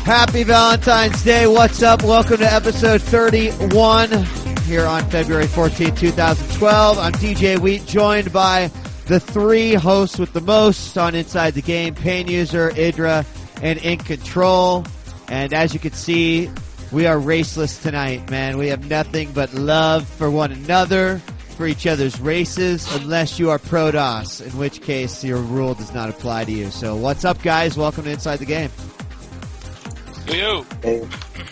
Happy Valentine's Day. What's up? Welcome to episode 31 here on February 14, 2012. I'm DJ Wheat, joined by the three hosts with the most on Inside the Game, Pain User, Idra, and In Control. And as you can see, we are raceless tonight, man. We have nothing but love for one another, for each other's races, unless you are Protoss, in which case your rule does not apply to you. So what's up, guys? Welcome to Inside the Game. Yo. Hey.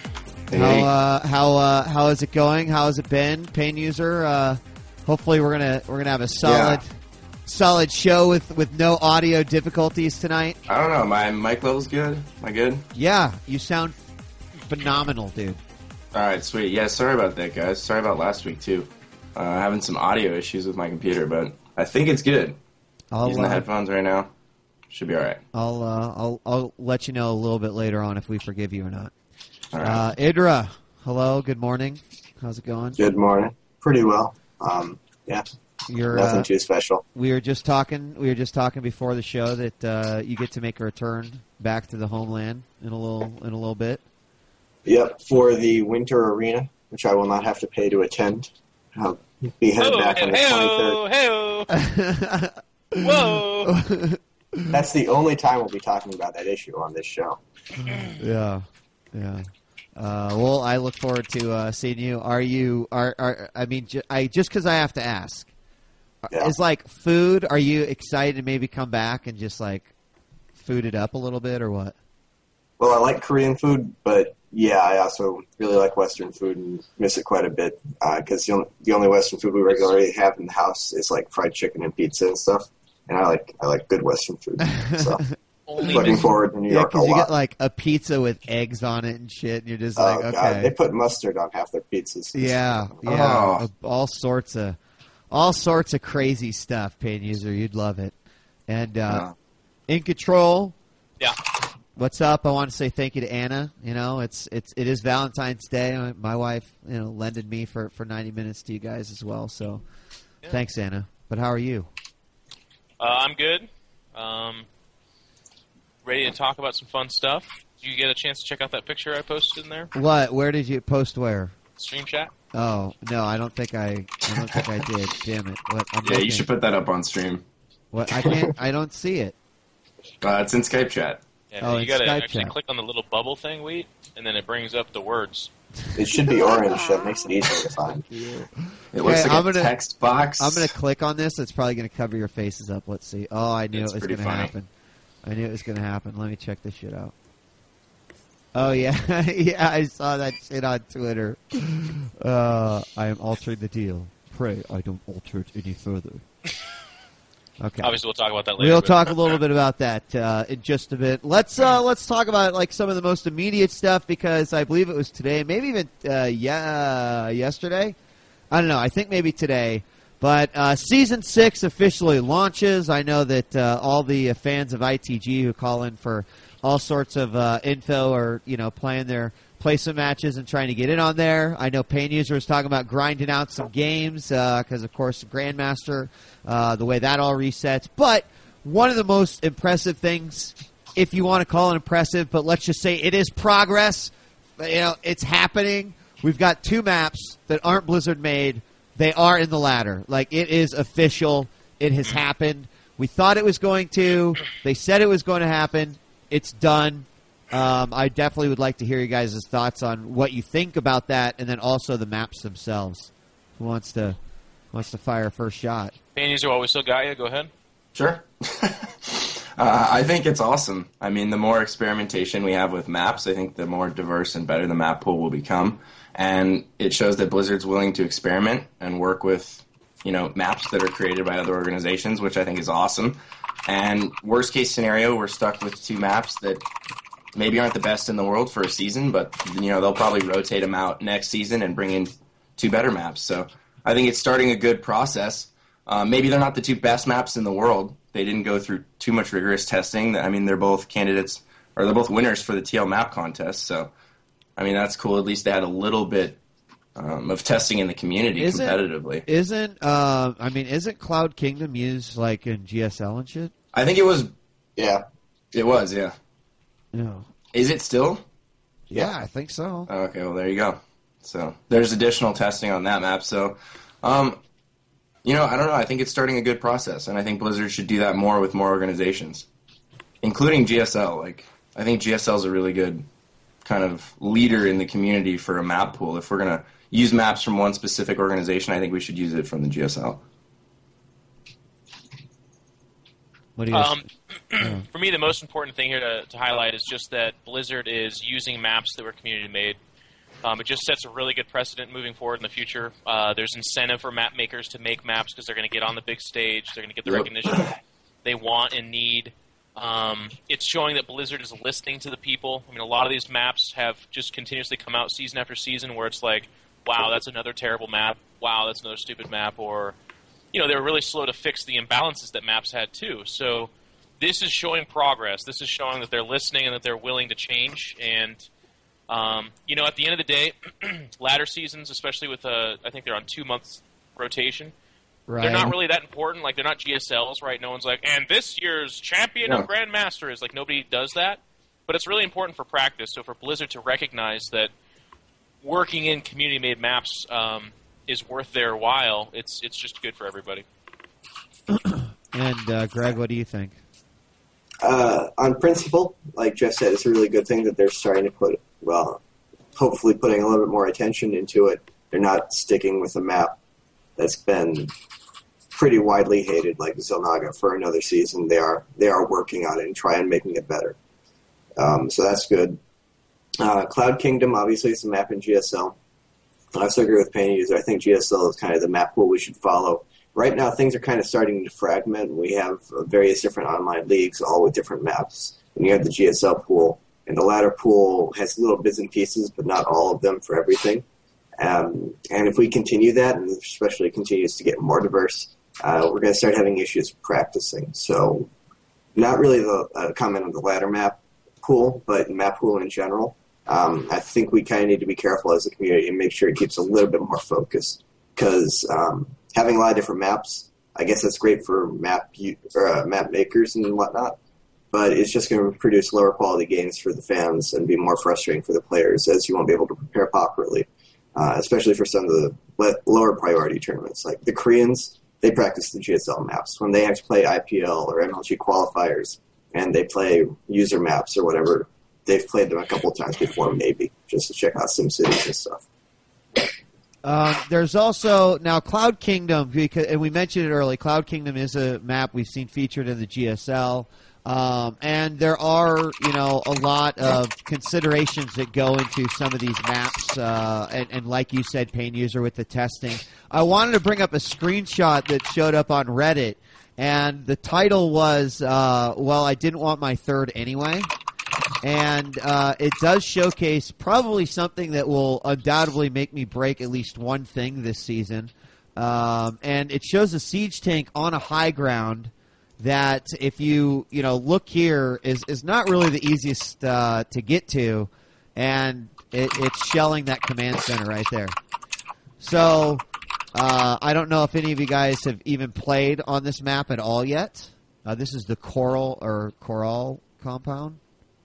How is it going? How has it been, Pain User? Hopefully we're gonna have a solid show with no audio difficulties tonight. I don't know. My mic level's good. Am I good? Yeah, you sound phenomenal, dude. All right, sweet. Yeah, sorry about that, guys. Sorry about last week too. Having some audio issues with my computer, but I think it's good. Using the headphones right now. Should be all right. I'll let you know a little bit later on if we forgive you or not. All right. Idra, hello. Good morning. How's it going? Good morning. Pretty well. Yeah. Nothing too special. We were just talking before the show that you get to make a return back to the homeland in a little bit. Yep, for the Winter Arena, which I will not have to pay to attend. I'll be headed back on the 23rd. Whoa! That's the only time we'll be talking about that issue on this show. Yeah. Well, I look forward to seeing you. Just because I have to ask, is like food? Are you excited to maybe come back and just like food it up a little bit, or what? Well, I like Korean food, but yeah, I also really like Western food and miss it quite a bit because the only Western food we regularly have in the house is like fried chicken and pizza and stuff, and I like good Western food. So looking forward to New York a lot. Yeah, because you get like a pizza with eggs on it and shit, and you're just like, okay. God, they put mustard on half their pizzas. Yeah. Oh. All sorts of crazy stuff, Pain User. You'd love it. And In Control. Yeah. What's up? I want to say thank you to Anna. You know, it is Valentine's Day. My wife, lended me for 90 minutes to you guys as well. So, Thanks, Anna. But how are you? I'm good. Ready to talk about some fun stuff. Did you get a chance to check out that picture I posted in there? What? Where did you post? Where? Stream chat. Oh no, I don't think I did. Damn it! What? You should put that up on stream. What? I can't. I don't see it. It's in Skype chat. Yeah, you gotta actually click on the little bubble thing, Wheat, and then it brings up the words. It should be orange. That makes it easier to find. It looks like a text box. I'm gonna click on this. It's probably gonna cover your faces up. Let's see. Oh, I knew it was gonna happen. I knew it was gonna happen. Let me check this shit out. Oh yeah, yeah. I saw that shit on Twitter. I am altering the deal. Pray I don't alter it any further. Okay. Obviously, we'll talk about that later. We'll talk a little bit about that in just a bit. Let's talk about like some of the most immediate stuff because I believe it was today, maybe even yesterday. I don't know. I think maybe today. But Season 6 officially launches. I know that all the fans of ITG who call in for all sorts of info or playing their placement matches and trying to get in on there. I know Pain User was talking about grinding out some games because, of course, the Grandmaster, the way that all resets. But one of the most impressive things, if you want to call it impressive, but let's just say it is progress. It's happening. We've got 2 maps that aren't Blizzard made. They are in the ladder. Like, it is official. It has happened. We thought it was going to. They said it was going to happen. It's done. I definitely would like to hear you guys' thoughts on what you think about that, and then also the maps themselves. Who wants to fire first shot? Pain User, while we still got you, go ahead. Sure. I think it's awesome. I mean, the more experimentation we have with maps, I think the more diverse and better the map pool will become. And it shows that Blizzard's willing to experiment and work with, maps that are created by other organizations, which I think is awesome. And worst case scenario, we're stuck with 2 maps that maybe aren't the best in the world for a season, but they'll probably rotate them out next season and bring in 2 better maps. So I think it's starting a good process. Maybe they're not the 2 best maps in the world. They didn't go through too much rigorous testing. I mean, they're both candidates, or they're both winners for the TL map contest. So, I mean, that's cool. At least they had a little bit of testing in the community competitively. Isn't Cloud Kingdom used like in GSL and shit? I think it was. Yeah. It was, yeah. No. Is it still? Yeah, I think so. Okay, well, there you go. So there's additional testing on that map. So, I don't know. I think it's starting a good process, and I think Blizzard should do that more with more organizations, including GSL. Like, I think GSL is a really good kind of leader in the community for a map pool. If we're going to use maps from one specific organization, I think we should use it from the GSL. What do you For me, the most important thing here to highlight is just that Blizzard is using maps that were community made. It just sets a really good precedent moving forward in the future. There's incentive for map makers to make maps because they're going to get on the big stage. They're going to get the recognition they want and need. It's showing that Blizzard is listening to the people. I mean, a lot of these maps have just continuously come out season after season where it's like, wow, that's another terrible map. Wow, that's another stupid map. Or, they were really slow to fix the imbalances that maps had too. So this is showing progress. This is showing that they're listening and that they're willing to change. And, at the end of the day, ladder seasons, especially with I think they're on 2 months rotation, Right. they're not really that important. Like, they're not GSLs, right? No one's like, and this year's champion of Grandmaster is like, nobody does that. But it's really important for practice. So for Blizzard to recognize that working in community-made maps is worth their while, it's just good for everybody. And Greg, what do you think? On principle, like Jeff said, it's a really good thing that they're starting to hopefully putting a little bit more attention into it. They're not sticking with a map that's been pretty widely hated, like Xel'Naga, for another season. They are working on it and trying making it better. So that's good. Cloud Kingdom, obviously, is a map in GSL. I also agree with Pain User. I think GSL is kind of the map pool we should follow. Right now, things are kind of starting to fragment. We have various different online leagues, all with different maps. And you have the GSL pool. And the ladder pool has little bits and pieces, but not all of them for everything. And if we continue that, and especially continues to get more diverse, we're going to start having issues practicing. So not really the comment on the ladder map pool, but map pool in general. I think we kind of need to be careful as a community and make sure it keeps a little bit more focused. Because having a lot of different maps, I guess that's great for map makers and whatnot, but it's just going to produce lower quality games for the fans and be more frustrating for the players as you won't be able to prepare properly. Especially for some of the lower priority tournaments. Like the Koreans, they practice the GSL maps. When they have to play IPL or MLG qualifiers and they play user maps or whatever, they've played them a couple of times before, maybe, just to check out SimCities and stuff. There's also now Cloud Kingdom, and we mentioned it early. Cloud Kingdom is a map we've seen featured in the GSL. And there are, a lot of considerations that go into some of these maps, and like you said, Pain User, with the testing. I wanted to bring up a screenshot that showed up on Reddit, and the title was, I didn't want my third anyway. And it does showcase probably something that will undoubtedly make me break at least one thing this season. And it shows a siege tank on a high ground that, if you look here, is not really the easiest to get to, and it's shelling that command center right there. So I don't know if any of you guys have even played on this map at all yet. This is the Coral compound.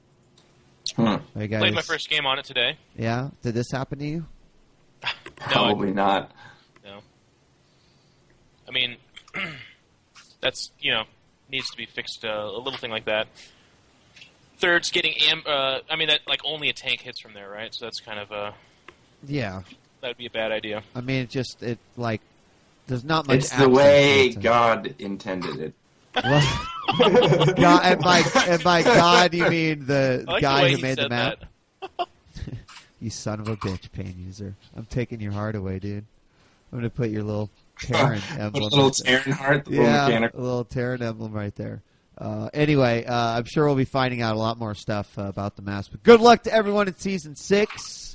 Hey guys. Played my first game on it today. Yeah? Did this happen to you? Probably not. No. I mean, that's, needs to be fixed, a little thing like that. Third's getting that, like, only a tank hits from there, right? So that's kind of yeah. That would be a bad idea. I mean, there's not much. It's the way God intended it. God, and by God, you mean the guy who made the map? You son of a bitch, Pain User. I'm taking your heart away, dude. I'm going to put your little Terran emblem. A little Terran heart? A little Terran emblem right there. Anyway, I'm sure we'll be finding out a lot more stuff about the maps. But good luck to everyone in Season 6.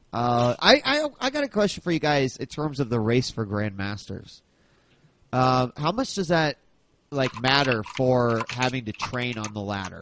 I got a question for you guys in terms of the race for Grandmasters. How much does that matter for having to train on the ladder?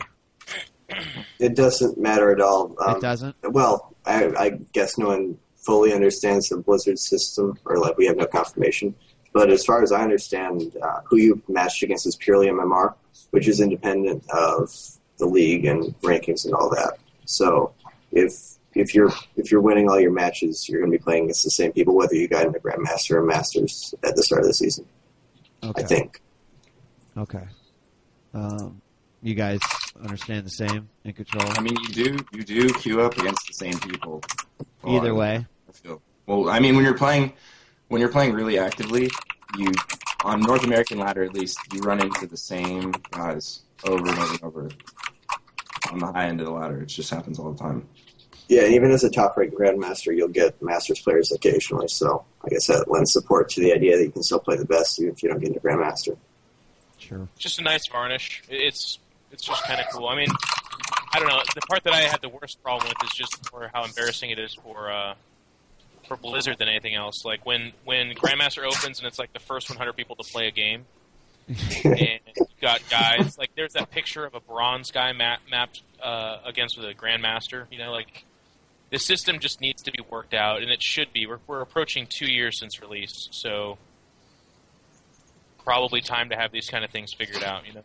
It doesn't matter at all. It doesn't? Well, I guess no one fully understands the Blizzard system, or we have no confirmation. But as far as I understand, who you matched against is purely MMR, which is independent of the league and rankings and all that. So if if you're winning all your matches, you're going to be playing against the same people, whether you got into Grandmaster or Masters at the start of the season. Okay. I think. Okay. You guys understand the same in Control? I mean, you do queue up against the same people. Either way. Well, I mean, when you're playing really actively, you on North American ladder at least, you run into the same guys over and over and over on the high end of the ladder. It just happens all the time. Yeah, even as a top-ranked Grandmaster, you'll get Masters players occasionally. So I guess that lends support to the idea that you can still play the best even if you don't get into Grandmaster. Sure. Just a nice varnish. It's just kind of cool. I mean, I don't know. The part that I had the worst problem with is just for how embarrassing it is for Blizzard than anything else. Like when Grandmaster opens and it's like the first 100 people to play a game, and you got guys like there's that picture of a bronze guy mapped against with a Grandmaster. You know, like the system just needs to be worked out, and it should be. We're approaching 2 years since release, so probably time to have these kind of things figured out. You know.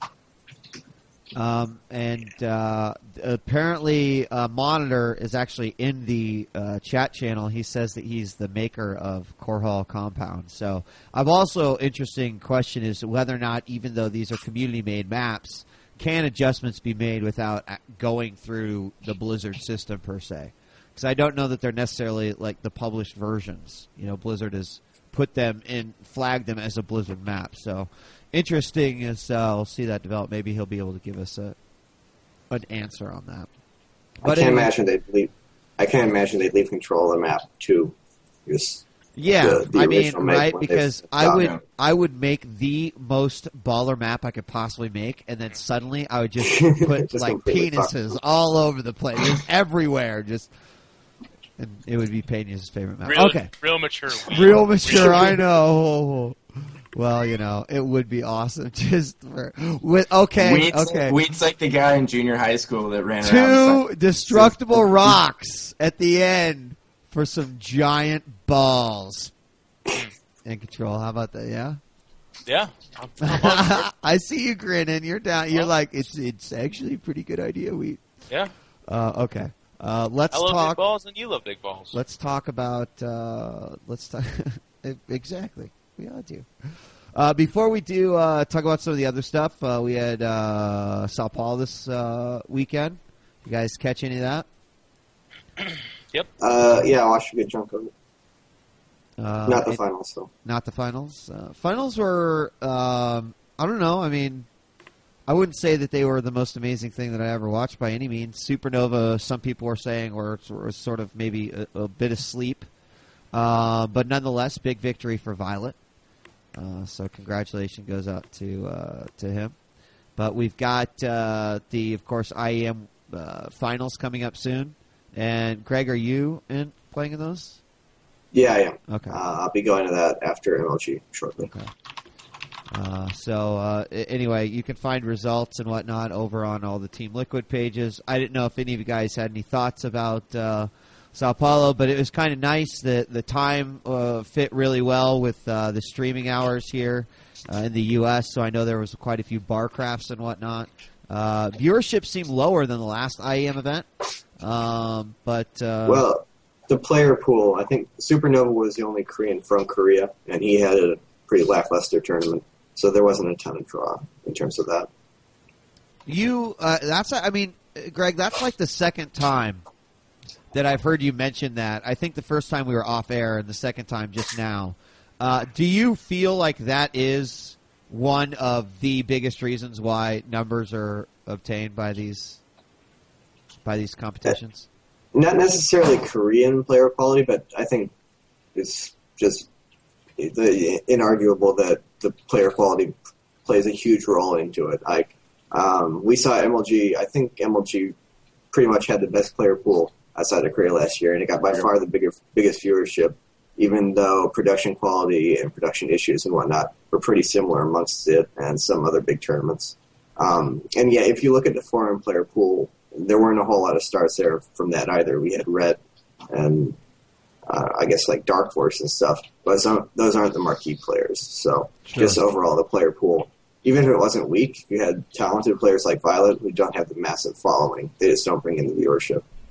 Apparently, Monitor is actually in the chat channel. He says that he's the maker of Korhal Compound. So, I've also interesting question is whether or not, even though these are community-made maps, can adjustments be made without going through the Blizzard system per se? Because I don't know that they're necessarily like the published versions. You know, Blizzard has put them in, flagged them as a Blizzard map. So. Interesting as we'll see that develop. Maybe he'll be able to give us an answer on that. But I can't imagine they'd leave control of the map to just the I mean, original right? Because I would make the most baller map I could possibly make, and then suddenly I would just put Just like penises all over the place, just everywhere, just. And it would be Peña's favorite map. Real mature. Real mature. I know. Well, you know, it would be awesome just for Wheat's like the guy in junior high school that ran around. 2 destructible rocks at the end for some giant balls. In Control. How about that? Yeah. Yeah. I see you grinning. You're down. You're like, it's actually a pretty good idea, Wheat. Yeah. Okay. Let's I love talk. big balls, and you love big balls. Let's talk about. Let's talk. Exactly. We all do. Before we do talk about some of the other stuff, we had Sao Paulo this weekend. You guys catch any of that? Yep. Yeah, I watched a good chunk of it. Not the finals, though. Not the finals. Finals were, I don't know. I mean, I wouldn't say that they were the most amazing thing that I ever watched by any means. Supernova, some people were saying, were sort of maybe a bit asleep. But nonetheless, big victory for Violet. So congratulations goes out to him. But we've got of course, IEM finals coming up soon. And Greg, are you playing in those? Yeah, I am. Okay. I'll be going to that after MLG shortly. Okay. Anyway, you can find results and whatnot over on all the Team Liquid pages. I didn't know if any of you guys had any thoughts about Sao Paulo, but it was kind of nice that the time fit really well with the streaming hours here in the U.S., so I know there was quite a few bar crafts and whatnot. Viewership seemed lower than the last IEM event, well, the player pool, I think Supernova was the only Korean from Korea, and he had a pretty lackluster tournament, so there wasn't a ton of draw in terms of that. Greg, that's like the second time that I've heard you mention that. I think the first time we were off air and the second time just now. Do you feel like that is one of the biggest reasons why numbers are obtained by these competitions? Not necessarily Korean player quality, but I think it's just inarguable that the player quality plays a huge role into it. We saw MLG. I think MLG pretty much had the best player pool outside of Korea last year, and it got by far the biggest viewership, even though production quality and production issues and whatnot were pretty similar amongst it and some other big tournaments. And yeah, if you look at the foreign player pool, there weren't a whole lot of stars there from that either. We had Red and I guess like Dark Force and stuff, but those aren't the marquee players. So just overall, the player pool, even if it wasn't weak, you had talented players like Violet who don't have the massive following. They just don't bring in the viewership.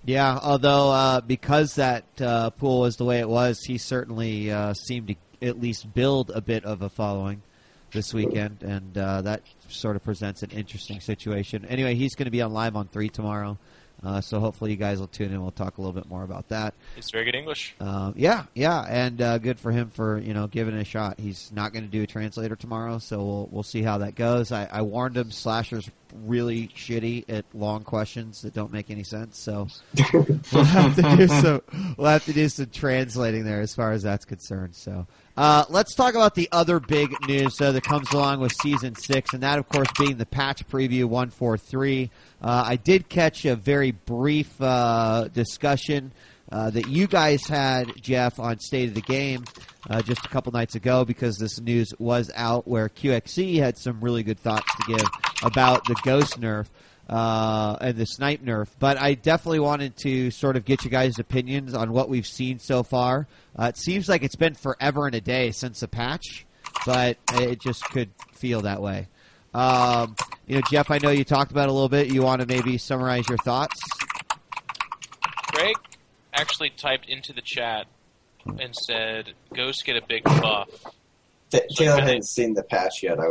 Yeah, although because that pool was the way it was, he certainly seemed to at least build a bit of a following this weekend, and that sort of presents an interesting situation. Anyway, he's going to be on Live on 3 tomorrow, so hopefully you guys will tune in. We'll talk a little bit more about that. It's very good English. Yeah, and good for him for giving it a shot. He's not going to do a translator tomorrow, so we'll see how that goes. I warned him. Slasher's really shitty at long questions that don't make any sense, so we'll have to do some translating there as far as that's concerned. So let's talk about the other big news that comes along with Season 6, and that, of course, being the patch preview 143. I did catch a very brief discussion that you guys had, Jeff, on State of the Game just a couple nights ago, because this news was out, where QXC had some really good thoughts to give about the Ghost nerf and the Snipe nerf. But I definitely wanted to sort of get you guys' opinions on what we've seen so far. It seems like it's been forever and a day since the patch, but it just could feel that way. Jeff, I know you talked about it a little bit. You want to maybe summarize your thoughts? Greg actually typed into the chat and said, "Ghosts get a big buff." Taylor hadn't seen the patch yet.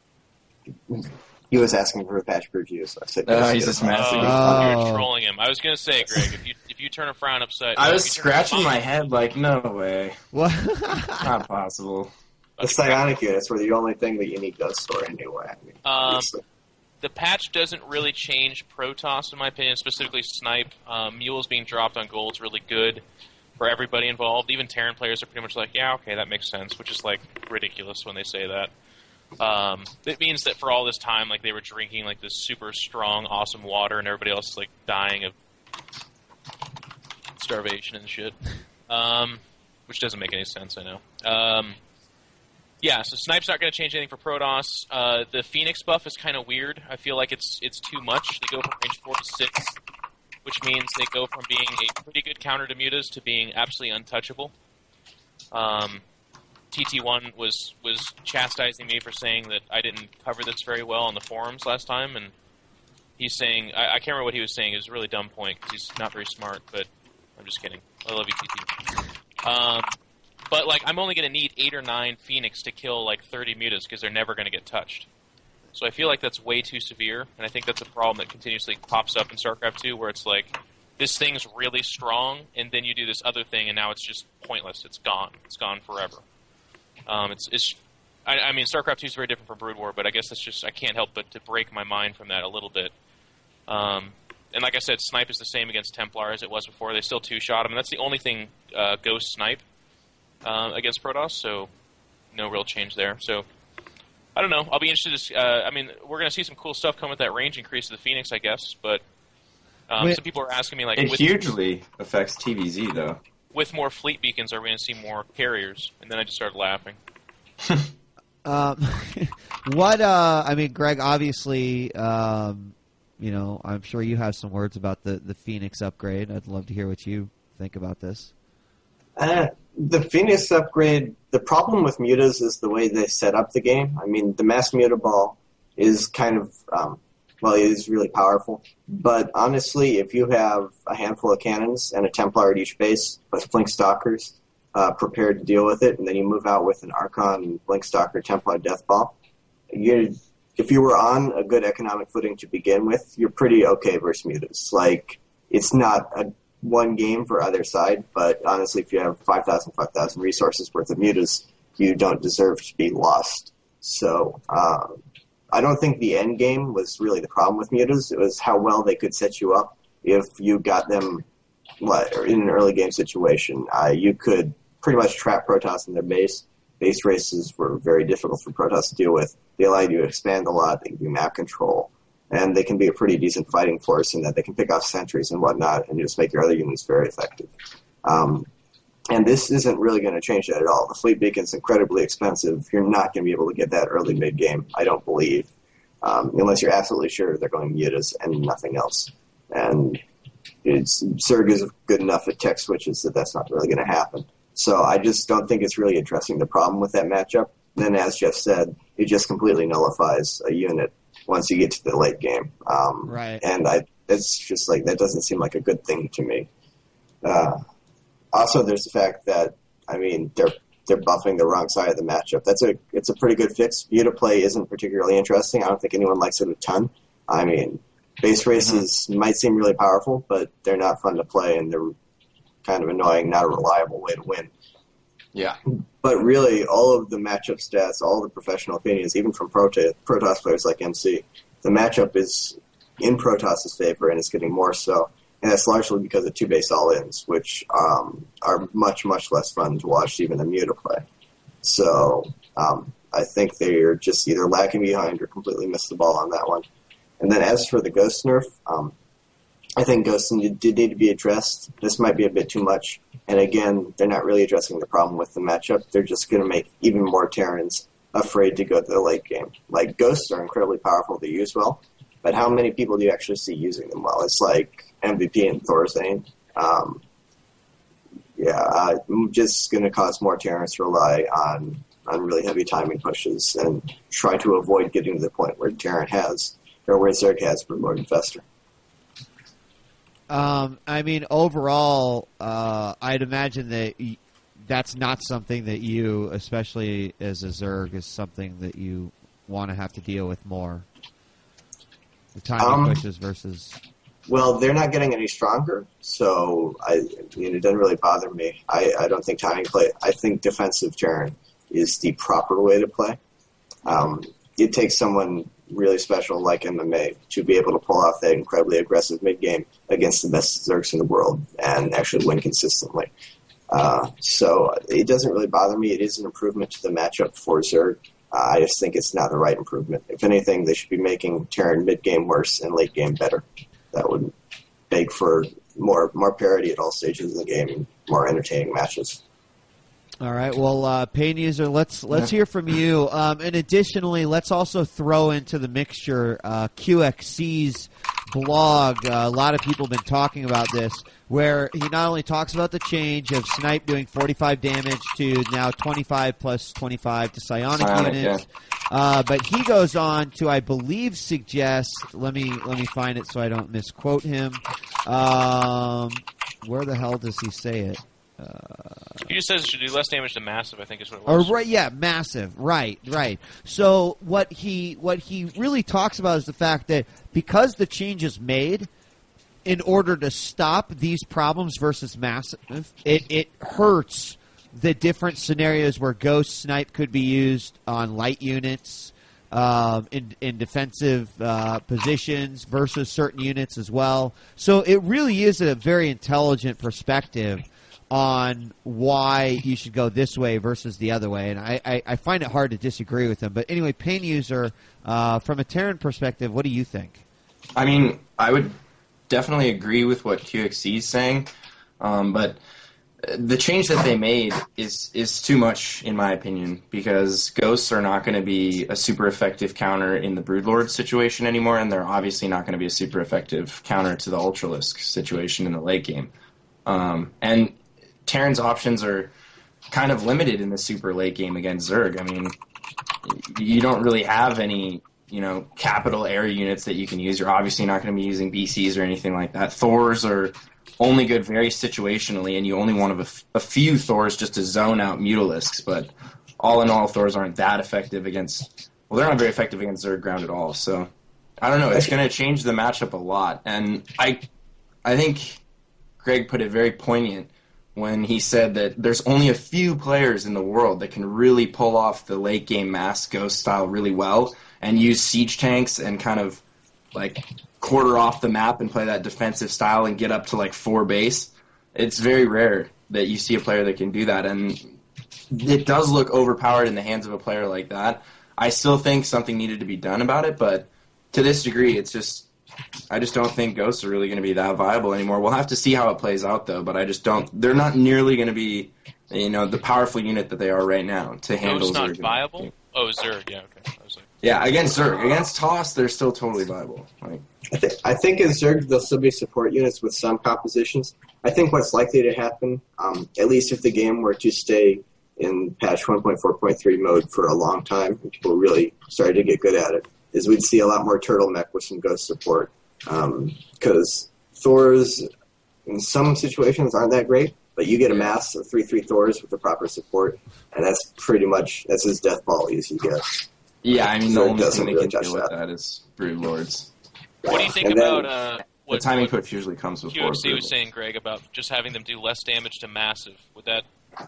He was asking for a patch preview, so I said, he's just messing. You're trolling him. I was going to say, Greg, if you turn a frown upside, I was scratching my head like, no way, what? Not possible. The psionic units were the only thing that you need Ghost for anyway. The patch doesn't really change Protoss, in my opinion, specifically Snipe. Mules being dropped on gold is really good for everybody involved. Even Terran players are pretty much like, yeah, okay, that makes sense, which is like ridiculous when they say that. It means that for all this time, like, they were drinking like this super strong, awesome water, and everybody else is like dying of starvation and shit. Which doesn't make any sense, I know. Yeah, so Snipe's not going to change anything for Protoss. The Phoenix buff is kind of weird. I feel like it's too much. They go from range 4 to 6, which means they go from being a pretty good counter to mutas to being absolutely untouchable. TT1 was chastising me for saying that I didn't cover this very well on the forums last time, and he's saying, I can't remember what he was saying. It was a really dumb point because he's not very smart, but I'm just kidding. I love you, TT. But, like, I'm only going to need 8 or 9 Phoenix to kill, like, 30 mutas because they're never going to get touched. So I feel like that's way too severe, and I think that's a problem that continuously pops up in StarCraft 2, where it's like, this thing's really strong, and then you do this other thing, and now it's just pointless. It's gone. It's gone forever. I mean, StarCraft 2 is very different from Brood War, but I guess that's just, I can't help but to break my mind from that a little bit. And like I said, Snipe is the same against Templar as it was before. They still two-shot him, and that's the only thing Ghost Snipe against Protoss, so no real change there. So, I don't know. I'll be interested to I mean, we're going to see some cool stuff come with that range increase of the Phoenix, I guess, but some people are asking me, like... It hugely affects TVZ, though. With more fleet beacons, are we going to see more carriers? And then I just started laughing. I mean, Greg, obviously, I'm sure you have some words about the Phoenix upgrade. I'd love to hear what you think about this. The Phoenix upgrade, the problem with mutas is the way they set up the game. I mean, the mass muta ball is kind of, it is really powerful. But honestly, if you have a handful of cannons and a Templar at each base with Blink Stalkers prepared to deal with it, and then you move out with an Archon, Blink Stalker, Templar Death Ball, if you were on a good economic footing to begin with, you're pretty okay versus mutas. Like, it's not a one game for either side, but honestly, if you have 5,000 resources worth of mutas, you don't deserve to be lost. So, I don't think the end game was really the problem with mutas. It was how well they could set you up if you got them in an early game situation. You could pretty much trap Protoss in their base. Base races were very difficult for Protoss to deal with. They allow you to expand a lot. They can do map control. And they can be a pretty decent fighting force in that they can pick off sentries and whatnot and just make your other units very effective. And this isn't really going to change that at all. The fleet beacon's incredibly expensive. You're not going to be able to get that early mid-game, I don't believe, unless you're absolutely sure they're going mutas and nothing else. And Zerg is good enough at tech switches that that's not really going to happen. So I just don't think it's really addressing the problem with that matchup. Then, as Jeff said, it just completely nullifies a unit once you get to the late game. Right. And I it's just like, that doesn't seem like a good thing to me. Also, there's the fact that, I mean, they're buffing the wrong side of the matchup. It's a pretty good fix. View to play isn't particularly interesting. I don't think anyone likes it a ton. I mean, base races might seem really powerful, but they're not fun to play, and they're kind of annoying, not a reliable way to win. Yeah. But really, all of the matchup stats, all the professional opinions, even from Protoss players like MC, the matchup is in Protoss' favor, and it's getting more so. And that's largely because of 2-base all-ins, which are much, much less fun to watch even than Muta play. So I think they're just either lacking behind or completely missed the ball on that one. And then as for the Ghost nerf, I think Ghost did need to be addressed. This might be a bit too much. And again, they're not really addressing the problem with the matchup. They're just going to make even more Terrans afraid to go to the late game. Like, Ghosts are incredibly powerful to use well, but how many people do you actually see using them well? It's like MVP and Thorazane. Just going to cause more Terrans to rely on really heavy timing pushes and try to avoid getting to the point where Terran has, or where Zerg has for Lord Infestor. I mean, overall, I'd imagine that that's not something that you, especially as a Zerg, is something that you want to have to deal with more. The timing pushes versus... Well, they're not getting any stronger, so it doesn't really bother me. I don't think timing play... I think defensive Terran is the proper way to play. It takes someone really special like MMA to be able to pull off that incredibly aggressive mid-game against the best Zergs in the world and actually win consistently. So it doesn't really bother me. It is an improvement to the matchup for Zerg. I just think it's not the right improvement. If anything, they should be making Terran mid-game worse and late-game better. That would make for more parity at all stages of the game and more entertaining matches. All right. Well, Pain User, let's hear from you. And additionally, let's also throw into the mixture QXC's blog. A lot of people have been talking about this, where he not only talks about the change of Snipe doing 45 damage to now 25 plus 25 to Psionic units, but he goes on to, I believe, suggest. Let me find it so I don't misquote him. Where the hell does he say it? He just says it should do less damage to Massive, I think is what it was. Right, yeah, Massive. Right. So what he really talks about is the fact that because the change is made, in order to stop these problems versus Massive, it hurts the different scenarios where Ghost Snipe could be used on light units, in defensive positions versus certain units as well. So it really is a very intelligent perspective on why you should go this way versus the other way. And I find it hard to disagree with him. But anyway, Pain User, from a Terran perspective, what do you think? I mean, I would definitely agree with what QXC is saying, but the change that they made is too much, in my opinion, because Ghosts are not going to be a super effective counter in the Broodlord situation anymore, and they're obviously not going to be a super effective counter to the Ultralisk situation in the late game. And Terran's options are kind of limited in the super late game against Zerg. I mean, you don't really have any, capital area units that you can use. You're obviously not going to be using BCs or anything like that. Thors are only good very situationally, and you only want a few Thors just to zone out Mutalisks, but all in all, Thors aren't that effective against... Well, they're not very effective against Zerg ground at all, so... I don't know, it's going to change the matchup a lot, and I think Greg put it very poignant when he said that there's only a few players in the world that can really pull off the late game mass Ghost style really well and use siege tanks and kind of quarter off the map and play that defensive style and get up to 4 base. It's very rare that you see a player that can do that, and it does look overpowered in the hands of a player like that. I still think something needed to be done about it, but to this degree, I just don't think Ghosts are really going to be that viable anymore. We'll have to see how it plays out, though, but I just don't... They're not nearly going to be, the powerful unit that they are right now to handle Zerg. Ghosts not viable? Oh, Zerg, yeah, okay. Yeah, against Zerg. Against Toss, they're still totally viable. I think as Zerg, they'll still be support units with some compositions. I think what's likely to happen, at least if the game were to stay in patch 1.4.3 mode for a long time, and people really started to get good at it, is we'd see a lot more Turtle Mech with some Ghost support. because Thors in some situations aren't that great, but you get a mass of 3/3 Thors with the proper support, and that's pretty much that's as death volleys you get. Yeah, I mean, the Zerg only doesn't thing they really can touch deal with that. that is Brood Lords. What do you think And then- about The what timing push usually comes before QXC Brood was saying, Greg, about just having them do less damage to massive? Would that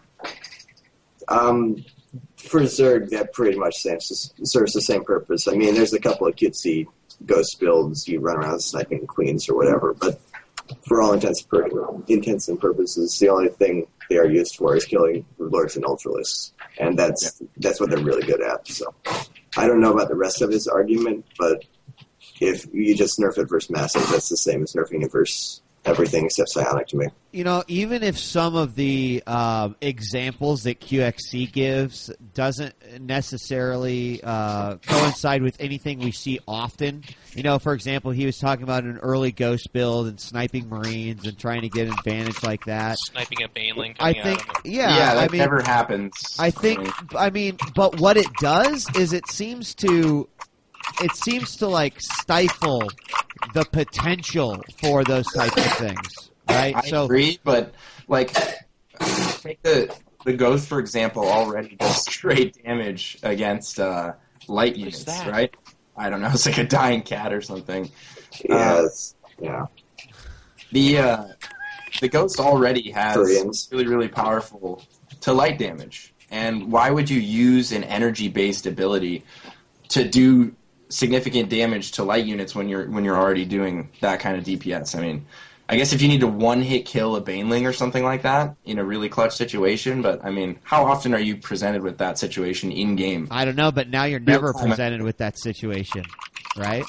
For Zerg, that pretty much serves the same purpose. I mean, there's a couple of cutesy ghost builds you run around sniping queens or whatever, but for all intents and purposes, the only thing they are used for is killing lords and ultralists, and that's what they're really good at. So I don't know about the rest of his argument, but if you just nerf it versus massive, that's the same as nerfing it versus everything except psionic to me. You know, even if some of the examples that QXC gives doesn't necessarily coincide with anything we see often. You know, for example, he was talking about an early ghost build and sniping Marines and trying to get an advantage like that. sniping a Baneling I coming think, out of them? yeah, that I mean, never happens. I mean, but what it does is it seems to like stifle the potential for those types of things, right? I agree, but like, take the Ghost, for example, already does straight damage against light units, that? right? I don't know, it's like a dying cat or something. Yeah, The Ghost already has Koreans. really, really powerful to light damage. And why would you use an energy-based ability to do significant damage to light units when you're already doing that kind of DPS? I mean, I guess if you need to one-hit kill a Baneling or something like that in a really clutch situation, but I mean, how often are you presented with that situation in-game? I don't know, but now you're never Real time. presented with that situation, right?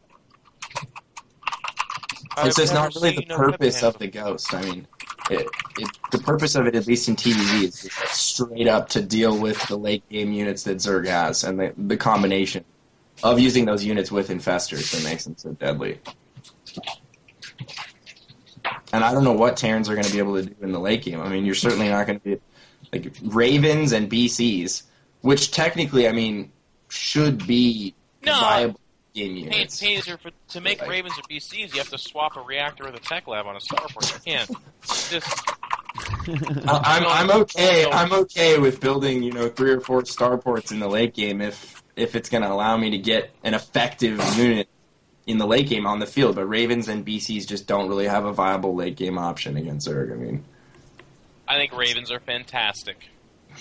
It's just I've not really never the seen a purpose weapon of the Ghost. I mean, the purpose of it, at least in TVZ, is just straight up to deal with the late game units that Zerg has, and the combination of using those units with infestors that makes them so deadly. And I don't know what Terrans are going to be able to do in the late game. I mean, you're certainly not going to be like Ravens and BCs, which technically, I mean, should be viable game Hey, units. Taser, to make Ravens or BCs, you have to swap a reactor with a tech lab on a starport. You can't. Just I'm okay. I'm okay with building, 3 or 4 starports in the late game if it's going to allow me to get an effective unit in the late game on the field. But Ravens and BCs just don't really have a viable late game option against Zerg. I mean, I think Ravens are fantastic.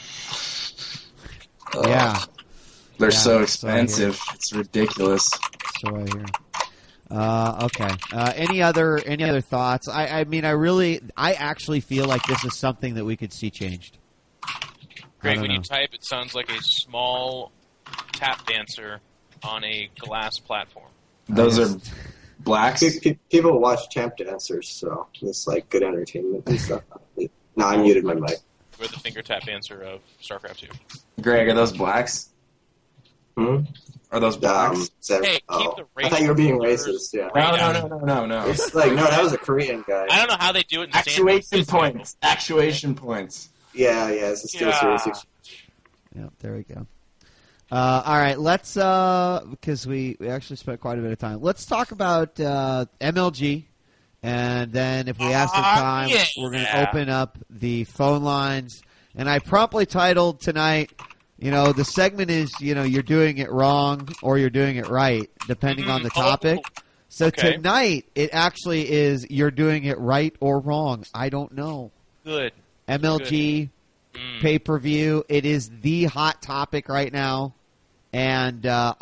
Yeah. they're Yeah, so that's what I hear. expensive. It's ridiculous. So I hear. Okay. Any other thoughts? I mean, I actually feel like this is something that we could see changed. Greg, when know. you type, it sounds like a small tap dancer on a glass platform. Those are blacks. People watch tap dancers, so it's like good entertainment and stuff. No, I muted my mic. We're the finger tap dancer of StarCraft 2. Greg, are those blacks? Hmm? Are those blacks? Is that- Hey, keep oh, the I thought you were being racial racist. Yeah, No. it's like no, that was a Korean guy. I don't know how they do it in Actuation San Francisco. points. Actuation points. Yeah, it's a still Yeah. serious. Yeah, there we go. All right, let's because we actually spent quite a bit of time. Let's talk about MLG, and then if we have some time, yeah. we're going to open up the phone lines. And I promptly titled tonight, the segment is you're doing it wrong or you're doing it right, depending on the topic. So Okay. tonight it actually is you're doing it right or wrong. I don't know. Good. MLG. Pay-per-view. It is the hot topic right now, and what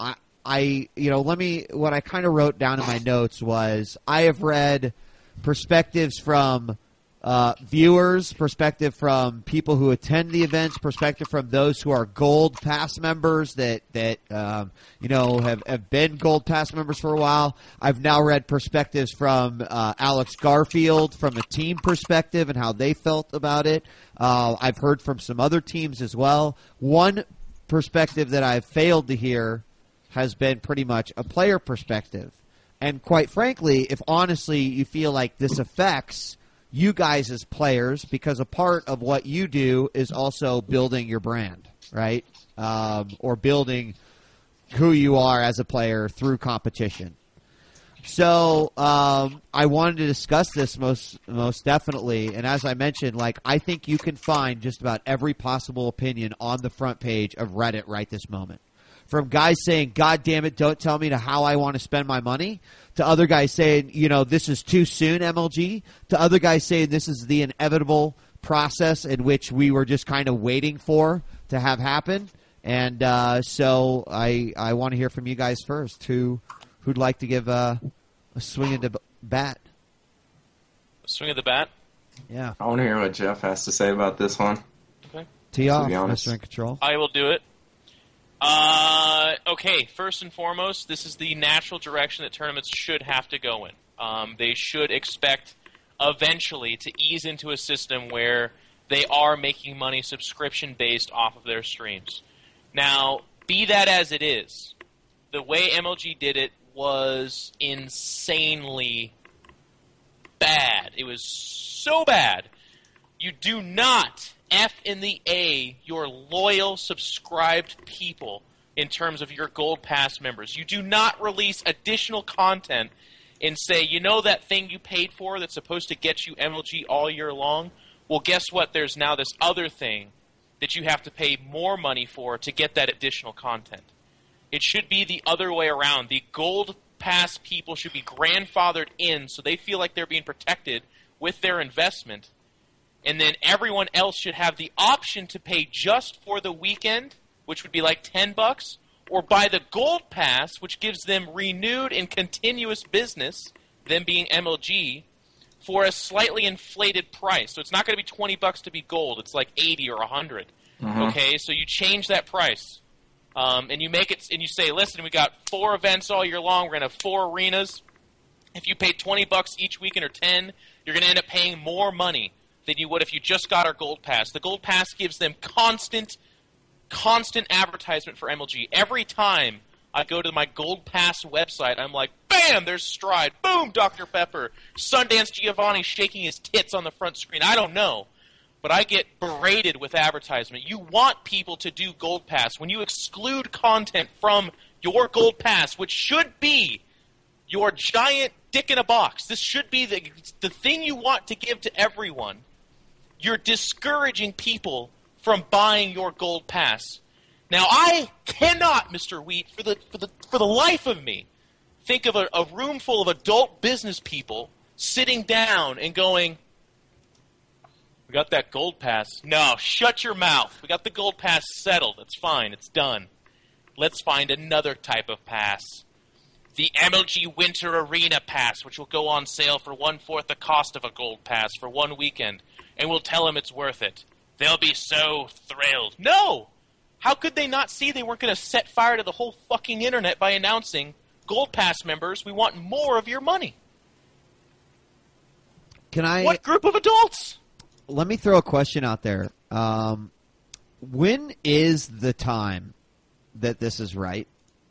I kind of wrote down in my notes was I have read perspectives from viewers, perspective from people who attend the events, perspective from those who are Gold Pass members that have been Gold Pass members for a while. I've now read perspectives from Alex Garfield from a team perspective and how they felt about it. I've heard from some other teams as well. One perspective that I've failed to hear has been pretty much a player perspective. And quite frankly, if honestly you feel like this affects you guys as players, because a part of what you do is also building your brand, right? Or building who you are as a player through competition. So I wanted to discuss this most definitely, and as I mentioned, like I think you can find just about every possible opinion on the front page of Reddit right this moment. From guys saying, "God damn it, don't tell me how I want to spend my money," to other guys saying, "This is too soon, MLG," to other guys saying this is the inevitable process in which we were just kind of waiting for to have happen. And so I want to hear from you guys first. Who'd like to give a swing at the bat? Swing of the bat? Yeah. I want to hear what Jeff has to say about this one. Okay. Tee off, be honest. Mr. In Control. I will do it. Okay, first and foremost, this is the natural direction that tournaments should have to go in. They should expect eventually to ease into a system where they are making money subscription-based off of their streams. Now, be that as it is, the way MLG did it was insanely bad. It was so bad. You do not F in the A your loyal, subscribed people in terms of your Gold Pass members. You do not release additional content and say, that thing you paid for that's supposed to get you MLG all year long? Well, guess what? There's now this other thing that you have to pay more money for to get that additional content. It should be the other way around. The Gold Pass people should be grandfathered in so they feel like they're being protected with their investment. And then everyone else should have the option to pay just for the weekend, which would be like $10, or buy the Gold Pass, which gives them renewed and continuous business, them being MLG, for a slightly inflated price. So it's not going to be $20 to be gold. It's like 80 or 100. Mm-hmm. Okay, so you change that price. And you make it, and you say, listen, we got 4 events all year long. We're going to have 4 arenas. If you paid $20 each weekend or 10, you're going to end up paying more money than you would if you just got our Gold Pass. The Gold Pass gives them constant advertisement for MLG. Every time I go to my Gold Pass website, I'm like, bam, there's Stride. Boom, Dr. Pepper. Sundance Giovanni shaking his tits on the front screen. I don't know. But I get berated with advertisement. You want people to do Gold Pass. When you exclude content from your Gold Pass, which should be your giant dick in a box, this should be the thing you want to give to everyone, you're discouraging people from buying your Gold Pass. Now, I cannot, Mr. Wheat, for the life of me, think of a room full of adult business people sitting down and going, we got that Gold Pass. No, shut your mouth. We got the Gold Pass settled. It's fine. It's done. Let's find another type of pass. The MLG Winter Arena Pass, which will go on sale for 1/4 the cost of a Gold Pass for one weekend, and we'll tell them it's worth it. They'll be so thrilled. No! How could they not see they weren't going to set fire to the whole fucking internet by announcing, Gold Pass members, we want more of your money? What group of adults? Let me throw a question out there. When is the time that this is right?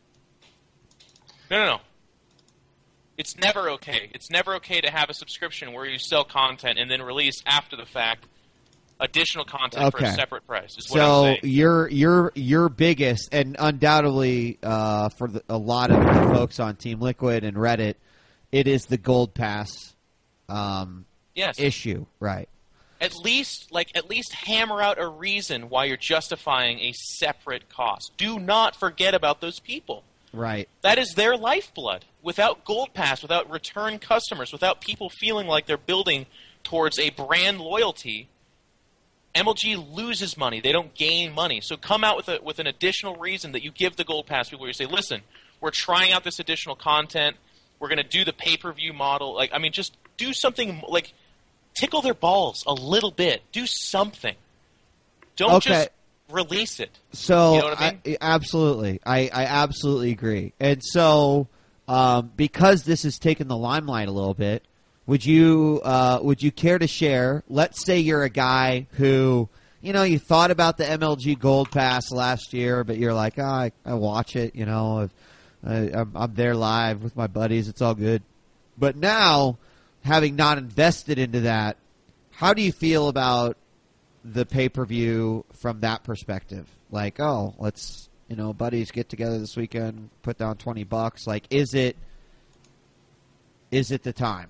No. It's never okay. It's never okay to have a subscription where you sell content and then release after the fact additional content for a separate price. Is what I'm saying. your biggest, and undoubtedly for a lot of the folks on Team Liquid and Reddit, it is the Gold Pass issue, right? At least hammer out a reason why you're justifying a separate cost. Do not forget about those people. Right. That is their lifeblood. Without Gold Pass, without return customers, without people feeling like they're building towards a brand loyalty, MLG loses money. They don't gain money. So come out with an additional reason that you give the Gold Pass people where you say, listen, we're trying out this additional content. We're going to do the pay-per-view model. Just do something like tickle their balls a little bit. Do something. Don't just release it. So, you know what I mean? Absolutely. I absolutely agree. And so, because this has taken the limelight a little bit, would you care to share? Let's say you're a guy who, you thought about the MLG Gold Pass last year, but you're like, I watch it. I'm there live with my buddies. It's all good. But now, having not invested into that, how do you feel about the pay-per-view from that perspective? Like, let's, buddies get together this weekend, put down $20. Like, is it is it the time?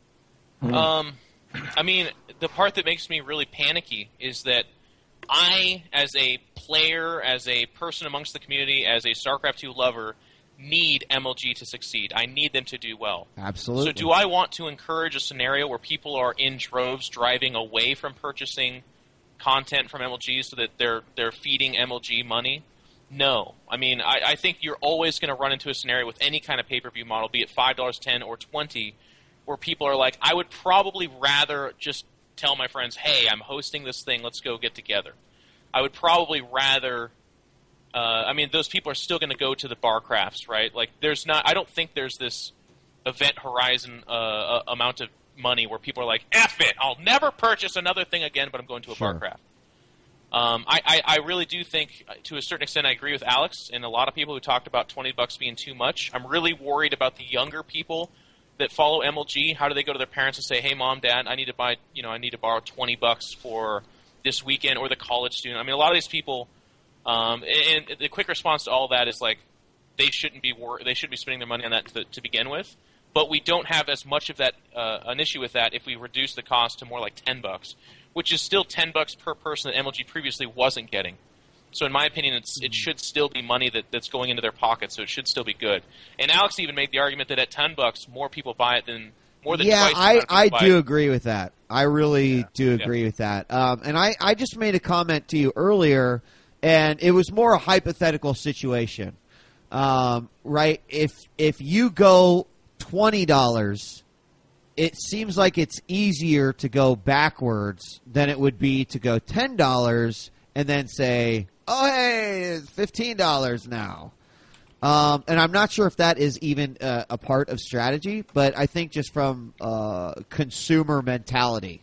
I mean, the part that makes me really panicky is that I, as a player, as a person amongst the community, as a StarCraft 2 lover, need MLG to succeed. I need them to do well. Absolutely. So do I want to encourage a scenario where people are in droves driving away from purchasing content from MLG so that they're feeding MLG money? No. I mean, I think you're always going to run into a scenario with any kind of pay-per-view model, be it $5, $10, or $20, where people are like, I would probably rather just tell my friends, hey, I'm hosting this thing, let's go get together. I would probably rather... I mean, those people are still going to go to the Barcrafts, right? Like, I don't think there's this Event Horizon amount of money where people are like, F it, I'll never purchase another thing again, but I'm going to a Barcraft. I really do think, to a certain extent, I agree with Alex and a lot of people who talked about $20 being too much. I'm really worried about the younger people that follow MLG. How do they go to their parents and say, hey, Mom, Dad, I need to borrow $20 for this weekend, or the college student? I mean, a lot of these people... and the quick response to all that is like they shouldn't be spending their money on that to begin with. But we don't have as much of that an issue with that if we reduce the cost to more like $10, which is still $10 per person that MLG previously wasn't getting. So in my opinion, it should still be money that's going into their pockets, so it should still be good. And Alex even made the argument that at $10, more people buy it than more than twice. Yeah, I do agree with that. I really do agree with that. And I just made a comment to you earlier. And it was more a hypothetical situation, right? If you go $20, it seems like it's easier to go backwards than it would be to go $10 and then say, oh, hey, it's $15 now. And I'm not sure if that is even a part of strategy, but I think just from consumer mentality,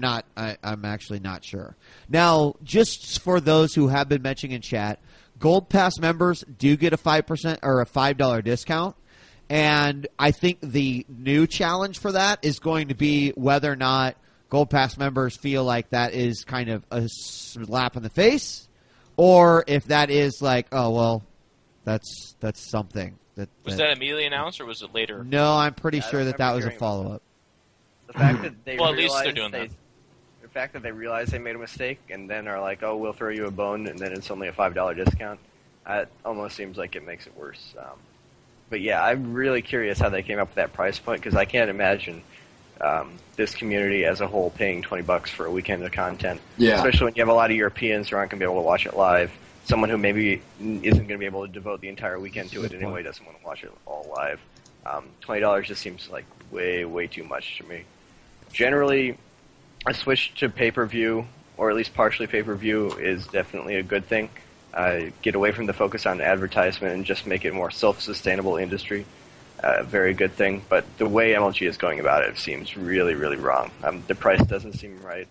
I'm actually not sure. Now, just for those who have been mentioning in chat, Gold Pass members do get a 5% or a $5 discount. And I think the new challenge for that is going to be whether or not Gold Pass members feel like that is kind of a slap in the face, or if that is like, oh, well, that's something. Was that immediately announced, or was it later? No, I'm pretty sure that was a follow-up. The fact that they well, at least they're doing that. The fact that they realize they made a mistake and then are like, oh, we'll throw you a bone, and then it's only a $5 discount, it almost seems like it makes it worse. But yeah, I'm really curious how they came up with that price point, because I can't imagine this community as a whole paying $20 for a weekend of content. Yeah. Especially when you have a lot of Europeans who aren't going to be able to watch it live. Someone who maybe isn't going to be able to devote the entire weekend to it anyway doesn't want to watch it all live. $20 just seems like way, way too much to me. Generally, a switch to pay-per-view, or at least partially pay-per-view, is definitely a good thing. Get away from the focus on advertisement and just make it a more self-sustainable industry. Very good thing. But the way MLG is going about it seems really, really wrong. The price doesn't seem right.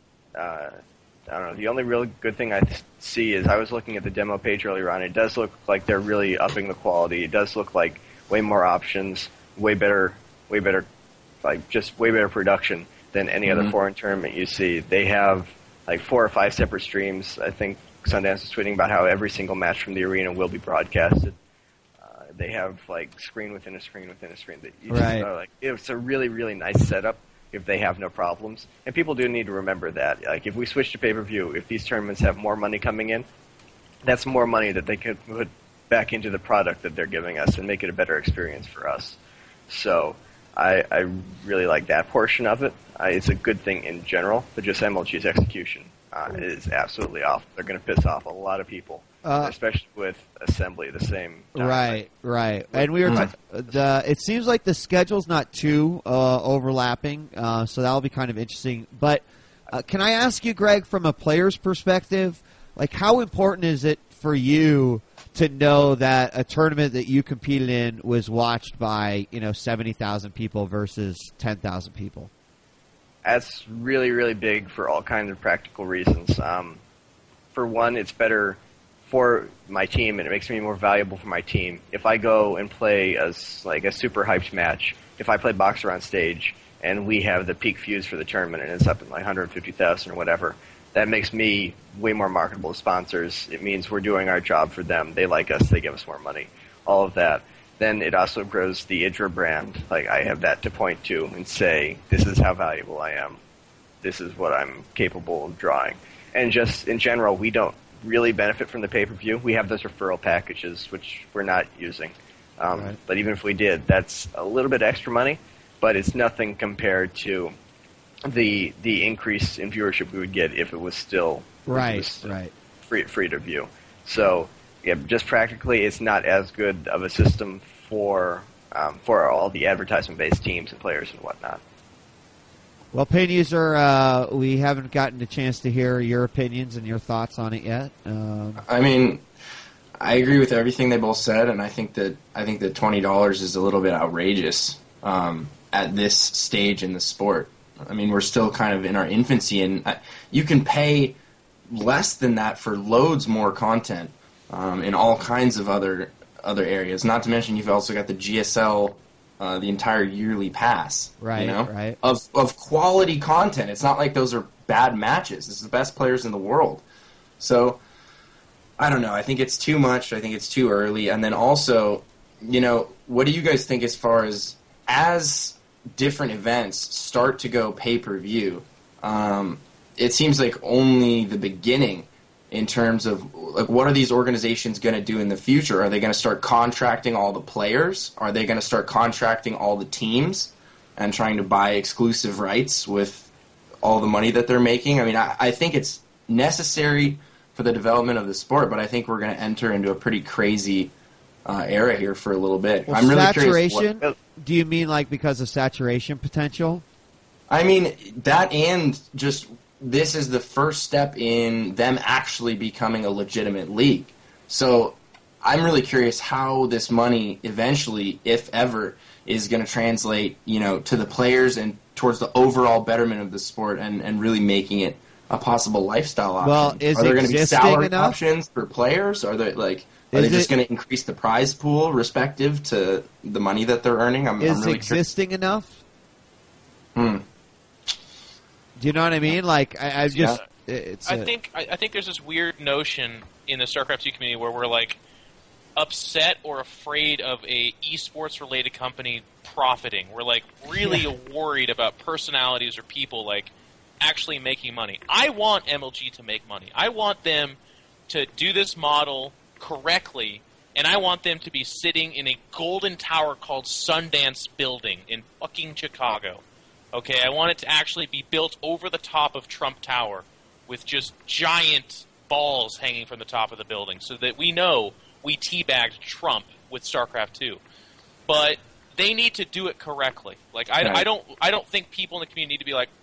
I don't know. The only real good thing I see is I was looking at the demo page earlier on. It does look like they're really upping the quality. It does look like way more options, way better, like just way better production than any other foreign tournament you see. They have like 4 or 5 separate streams. I think Sundance was tweeting about how every single match from the arena will be broadcasted. They have like screen within a screen within a screen. That you just are like, it's a really, really nice setup if they have no problems. And people do need to remember that. Like if we switch to pay-per-view, if these tournaments have more money coming in, that's more money that they could put back into the product that they're giving us and make it a better experience for us. So I really like that portion of it. It's a good thing in general, but just MLG's execution is absolutely off. They're going to piss off a lot of people, especially with Assembly the same time. Right. And we were it seems like the schedule's not too overlapping, so that'll be kind of interesting. But can I ask you, Greg, from a player's perspective, like how important is it for you to know that a tournament that you competed in was watched by 70,000 people versus 10,000 people? That's really, really big for all kinds of practical reasons. For one, it's better for my team, and it makes me more valuable for my team. If I go and play as like a super hyped match, if I play Boxer on stage and we have the peak views for the tournament and it's up in like 150,000 or whatever, that makes me way more marketable to sponsors. It means we're doing our job for them. They like us. They give us more money. All of that. then it also grows the Idra brand. Like, I have that to point to and say, this is how valuable I am. This is what I'm capable of drawing. And just in general, we don't really benefit from the pay-per-view. We have those referral packages, which we're not using. Right. But even if we did, that's a little bit extra money, but it's nothing compared to the increase in viewership we would get if it was still Right. free to view. So, yeah, just practically, it's not as good of a system for all the advertisement-based teams and players and whatnot. Well, Pain User, we haven't gotten a chance to hear your opinions and your thoughts on it yet. I mean, I agree with everything they both said, and I think that $20 is a little bit outrageous at this stage in the sport. I mean, we're still kind of in our infancy, and you can pay less than that for loads more content in all kinds of other areas. Not to mention, you've also got the GSL, the entire yearly pass, Right, right. of quality content. It's not like those are bad matches. It's the best players in the world. So, I don't know. I think it's too much. I think it's too early. And then also, what do you guys think as far as different events start to go pay-per-view? It seems like only the beginning in terms of, like, what are these organizations going to do in the future? Are they going to start contracting all the players? Are they going to start contracting all the teams and trying to buy exclusive rights with all the money that they're making? I mean, I think it's necessary for the development of the sport, but I think we're going to enter into a pretty crazy era here for a little bit. Well, I'm really saturation, curious. do you mean like because of saturation potential? I mean, that, and just this is the first step in them actually becoming a legitimate league. So I'm really curious how this money eventually, if ever, is going to translate, to the players and towards the overall betterment of the sport and really making it a possible lifestyle option. Well, is are there going to be existing salary enough? options for players? Are they Is just it- going to increase the prize pool respective to the money that they're earning? I'm Is really existing enough? curious. Do you know what I mean? Like, I just... It's I think there's this weird notion in the StarCraft 2 community where we're like upset or afraid of a esports related company profiting. We're like really worried about personalities or people like actually making money. I want MLG to make money. I want them to do this model correctly, and I want them to be sitting in a golden tower called Sundance Building in fucking Chicago. Okay, I want it to actually be built over the top of Trump Tower with just giant balls hanging from the top of the building so that we know we teabagged Trump with StarCraft 2. But they need to do it correctly. Like, I don't think people in the community need to be like,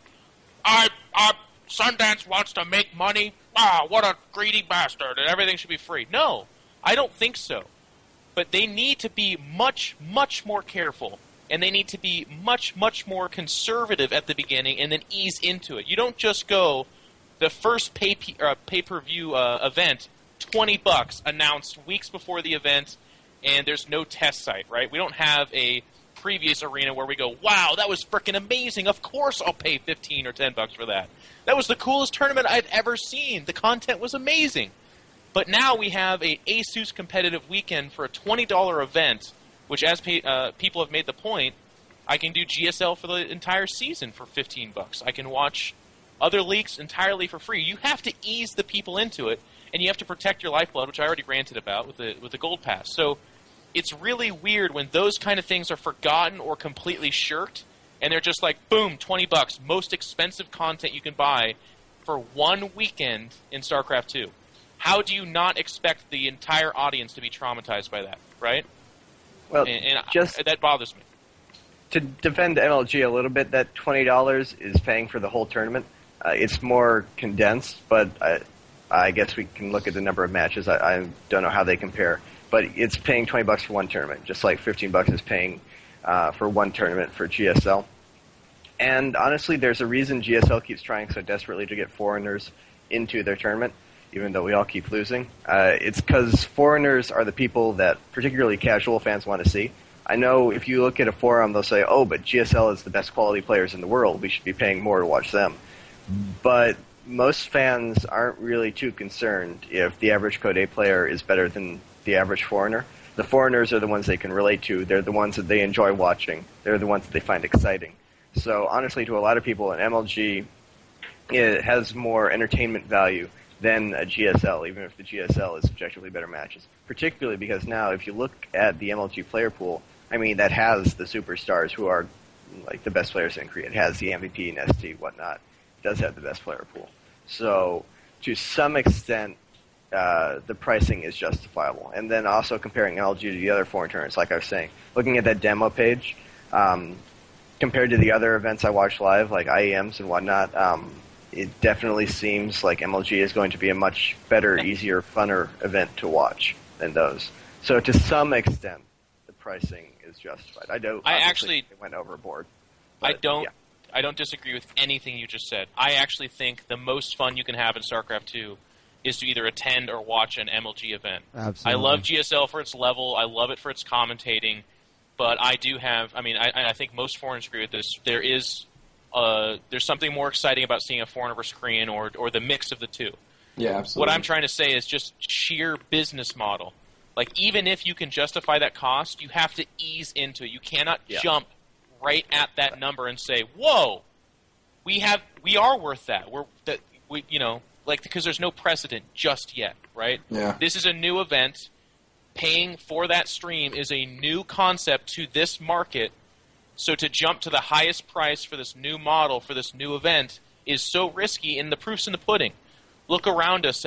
Sundance wants to make money. What a greedy bastard, and everything should be free. No, I don't think so. But they need to be much, much more careful, and they need to be much, much more conservative at the beginning and then ease into it. You don't just go, the first pay-per-view event, $20 announced weeks before the event, and there's no test site, right? We don't have a previous arena where we go, wow, that was freaking amazing. Of course I'll pay $15 or $10 for that. That was the coolest tournament I've ever seen. The content was amazing. But now we have a ASUS competitive weekend for a $20 event, which, as people have made the point, I can do GSL for the entire season for $15. I can watch other leagues entirely for free. You have to ease the people into it, and you have to protect your lifeblood, which I already ranted about with the Gold Pass. So it's really weird when those kind of things are forgotten or completely shirked, and they're just like, boom, $20, most expensive content you can buy for one weekend in StarCraft 2. How do you not expect the entire audience to be traumatized by that, right? Well, And just that bothers me. to defend MLG a little bit, that $20 is paying for the whole tournament. It's more condensed, but I guess we can look at the number of matches. I don't know how they compare, but it's paying $20 for one tournament, just like $15 is paying for one tournament for GSL. And honestly, there's a reason GSL keeps trying so desperately to get foreigners into their tournament, even though we all keep losing. It's because foreigners are the people that particularly casual fans want to see. I know if you look at a forum, they'll say, oh, but GSL is the best quality players in the world. We should be paying more to watch them. But most fans aren't really too concerned if the average Code A player is better than the average foreigner. The foreigners are the ones they can relate to. They're the ones that they enjoy watching. They're the ones that they find exciting. So honestly, to a lot of people, an MLG it has more entertainment value than a GSL, even if the GSL is objectively better matches. Particularly because now, if you look at the MLG player pool, I mean, that has the superstars who are like the best players in Korea. It has the MVP, Nesty, whatnot. It does have the best player pool. So to some extent, the pricing is justifiable. And then also comparing LG to the other foreign tournaments, like I was saying, looking at that demo page, compared to the other events I watch live, like IEMs and whatnot, it definitely seems like MLG is going to be a much better, easier, funner event to watch than those. So to some extent, the pricing is justified. I know actually it went overboard. I But, don't. yeah. I don't disagree with anything you just said. I actually think the most fun you can have in StarCraft 2 is to either attend or watch an MLG event. Absolutely. I love GSL for its level. I love it for its commentating. But I do have. I mean, I think most foreigners agree with this. There's something more exciting about seeing a foreigner versus Korean or the mix of the two. Yeah, absolutely. What I'm trying to say is just sheer business model. Like, even if you can justify that cost, you have to ease into it. You cannot jump right at that number and say, "Whoa, we are worth that." Because there's no precedent just yet, right? Yeah. This is a new event. Paying for that stream is a new concept to this market. So to jump to the highest price for this new model for this new event is so risky, and the proof's in the pudding. Look around us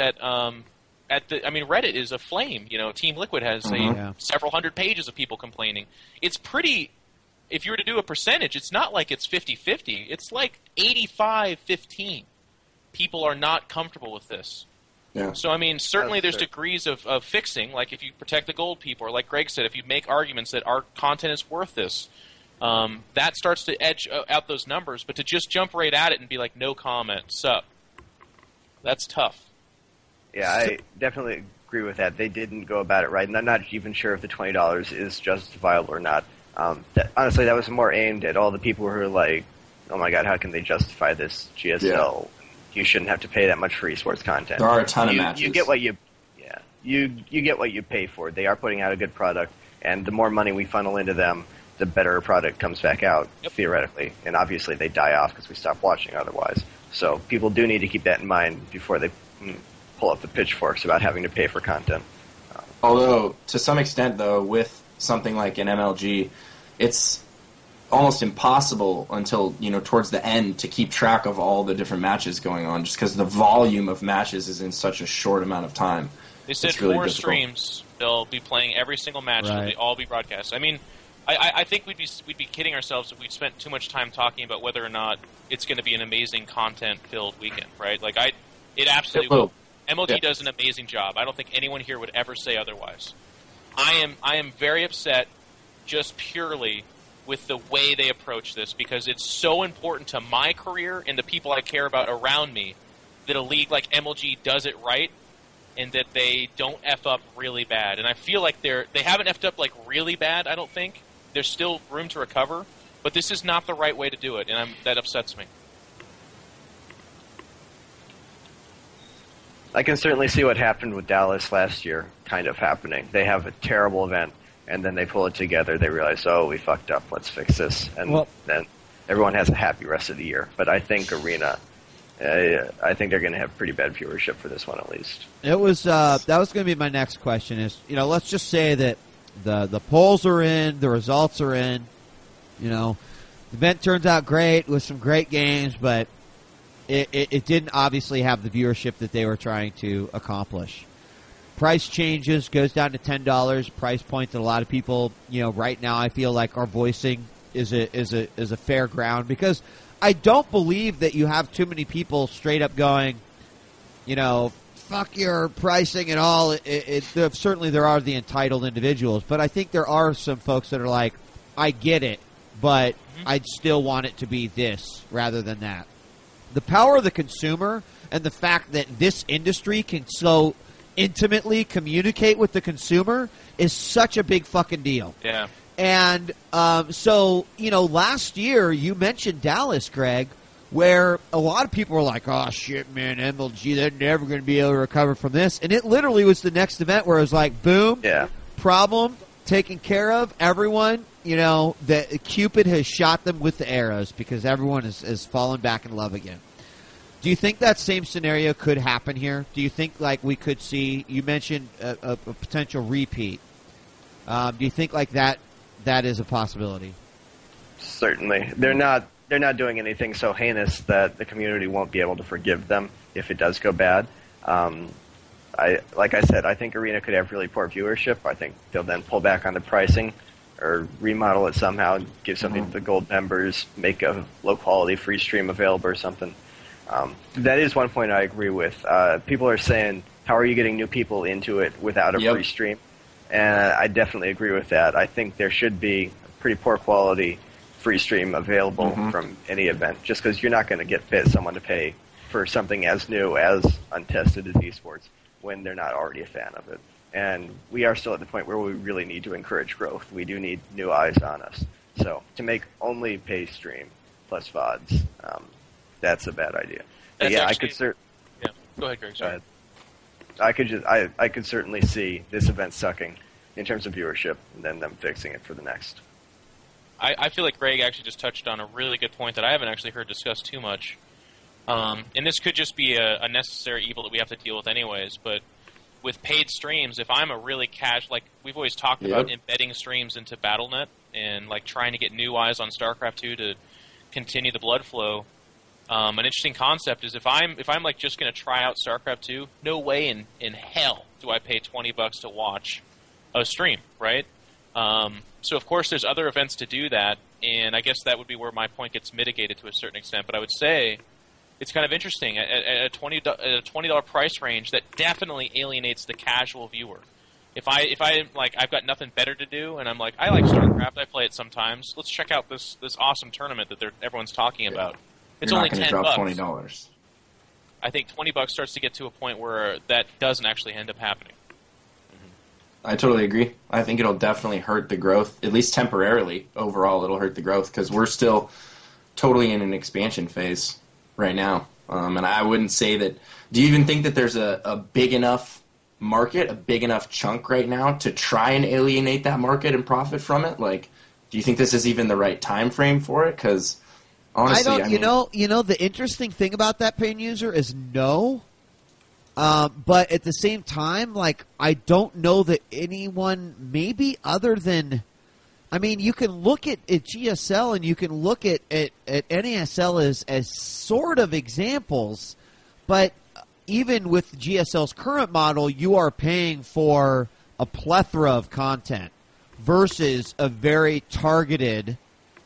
Reddit is aflame. Team Liquid has several hundred pages of people complaining. It's pretty. If you were to do a percentage, it's not like it's 50-50. It's like 85-15. People are not comfortable with this. Yeah. So, I mean, certainly That's there's true. degrees of fixing. Like, if you protect the gold people, or like Greg said, if you make arguments that our content is worth this, that starts to edge out those numbers. But to just jump right at it and be like, no comment, sup, that's tough. Yeah, I definitely agree with that. They didn't go about it right, and I'm not even sure if the $20 is justifiable or not. Honestly, that was more aimed at all the people who are like, oh my god, how can they justify this GSL? Yeah. You shouldn't have to pay that much for esports content. There are a ton of matches. You get what you get what you pay for. They are putting out a good product, and the more money we funnel into them, the better product comes back out, theoretically. And obviously they die off because we stop watching otherwise. So people do need to keep that in mind before they pull up the pitchforks about having to pay for content. Although, to some extent, though, with something like an MLG, it's almost impossible until, towards the end to keep track of all the different matches going on, just because the volume of matches is in such a short amount of time. They said It's really 4 difficult. streams. They'll be playing every single match. Right. They'll all be broadcast. I mean, I think we'd be kidding ourselves if we spent too much time talking about whether or not it's going to be an amazing content-filled weekend, right? Like, it absolutely It will. MLG Yeah. does an amazing job. I don't think anyone here would ever say otherwise. I am very upset just purely with the way they approach this, because it's so important to my career and the people I care about around me that a league like MLG does it right, and that they don't F up really bad. And I feel like they haven't F'd up like really bad, I don't think. There's still room to recover, but this is not the right way to do it, and that upsets me. I can certainly see what happened with Dallas last year kind of happening. They have a terrible event, and then they pull it together. They realize, oh, we fucked up. Let's fix this. And then everyone has a happy rest of the year. But I think Arena, I think they're going to have pretty bad viewership for this one at least. It was that was going to be my next question. Is let's just say that the polls are in, the results are in. The event turns out great with some great games, but it didn't obviously have the viewership that they were trying to accomplish. Price changes, goes down to $10. Price point that a lot of people, right now I feel like are voicing is a fair ground, because I don't believe that you have too many people straight up going, fuck your pricing and all. Certainly there are the entitled individuals, but I think there are some folks that are like, I get it, but I'd still want it to be this rather than that. The power of the consumer and the fact that this industry can so intimately communicate with the consumer is such a big fucking deal. Yeah. And so, last year you mentioned Dallas, Greg, where a lot of people were like, oh, shit, man, MLG, they're never going to be able to recover from this. And it literally was the next event where it was like, boom, problem taken care of. Everyone, that Cupid has shot them with the arrows because everyone is fallen back in love again. Do you think that same scenario could happen here? Do you think we could see? You mentioned a potential repeat. Do you think that is a possibility? Certainly, they're not doing anything so heinous that the community won't be able to forgive them if it does go bad. Like I said, I think Arena could have really poor viewership. I think they'll then pull back on the pricing or remodel it somehow, give something to the gold members, make a low-quality free stream available or something. That is one point I agree with. People are saying, how are you getting new people into it without a free stream? And I definitely agree with that. I think there should be a pretty poor quality free stream available from any event, just because you're not going to get someone to pay for something as new as untested as esports when they're not already a fan of it. And we are still at the point where we really need to encourage growth. We do need new eyes on us. So to make only pay stream plus VODs, that's a bad idea. I could Yeah, go ahead, Greg. Sorry. I could certainly see this event sucking in terms of viewership, and then them fixing it for the next. I feel like Greg actually just touched on a really good point that I haven't actually heard discussed too much. And this could just be a necessary evil that we have to deal with anyways, but with paid streams, if I'm a really we've always talked about embedding streams into Battle.net and trying to get new eyes on StarCraft 2 to continue the blood flow. An interesting concept is if I'm just going to try out StarCraft 2, no way in hell do I pay $20 to watch a stream, right? So of course there's other events to do that, and I guess that would be where my point gets mitigated to a certain extent. But I would say it's kind of interesting at a $20 price range that definitely alienates the casual viewer. If I've got nothing better to do, and I'm I like StarCraft, I play it sometimes. Let's check out this awesome tournament that everyone's talking about. It's You're only not $10. Drop $20. I think $20 starts to get to a point where that doesn't actually end up happening. I totally agree. I think it'll definitely hurt the growth, at least temporarily. Overall, it'll hurt the growth because we're still totally in an expansion phase right now. And I wouldn't say that. Do you even think that there's a big enough market, a big enough chunk right now to try and alienate that market and profit from it? Do you think this is even the right time frame for it? Because honestly, I don't. The interesting thing about that paying user is no. But at the same time, I don't know that anyone, maybe other than, you can look at GSL and you can look at NASL as sort of examples, but even with GSL's current model, you are paying for a plethora of content versus a very targeted,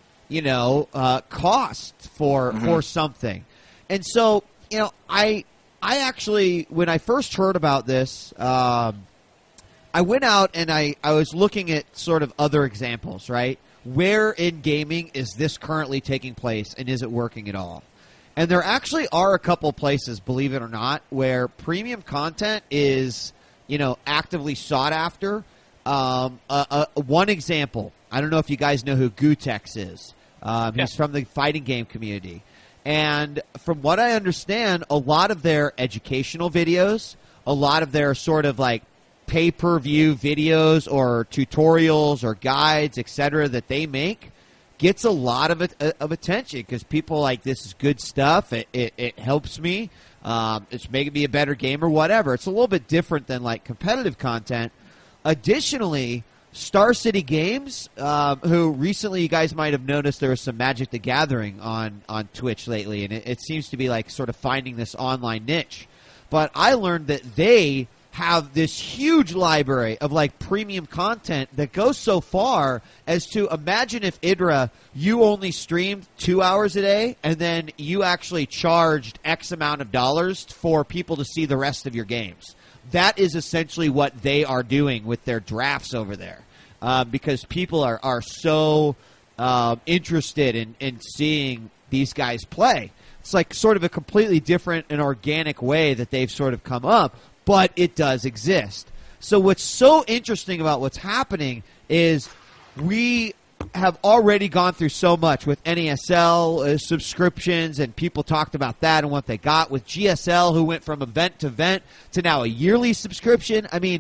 cost for something. And so, I actually, when I first heard about this, I went out and I was looking at sort of other examples, right? Where in gaming is this currently taking place, and is it working at all? And there actually are a couple places, believe it or not, where premium content is, actively sought after. One example, I don't know if you guys know who Gootecks is. He's from the fighting game community. And from what I understand, a lot of their educational videos, a lot of their sort of pay-per-view videos or tutorials or guides, etc., that they make gets a lot of attention because people this is good stuff. It helps me. It's making me a better gamer, whatever. It's a little bit different than competitive content. Additionally, Star City Games, who recently you guys might have noticed there was some Magic the Gathering on Twitch lately, and it seems to be sort of finding this online niche. But I learned that they have this huge library of premium content that goes so far as to imagine if IDRA, you only streamed 2 hours a day, and then you actually charged X amount of dollars for people to see the rest of your games. That is essentially what they are doing with their drafts over there. Because people are so interested in seeing these guys play. It's sort of a completely different and organic way that they've sort of come up, but it does exist. So what's so interesting about what's happening is we have already gone through so much with NASL subscriptions, and people talked about that and what they got with GSL, who went from event to event to now a yearly subscription.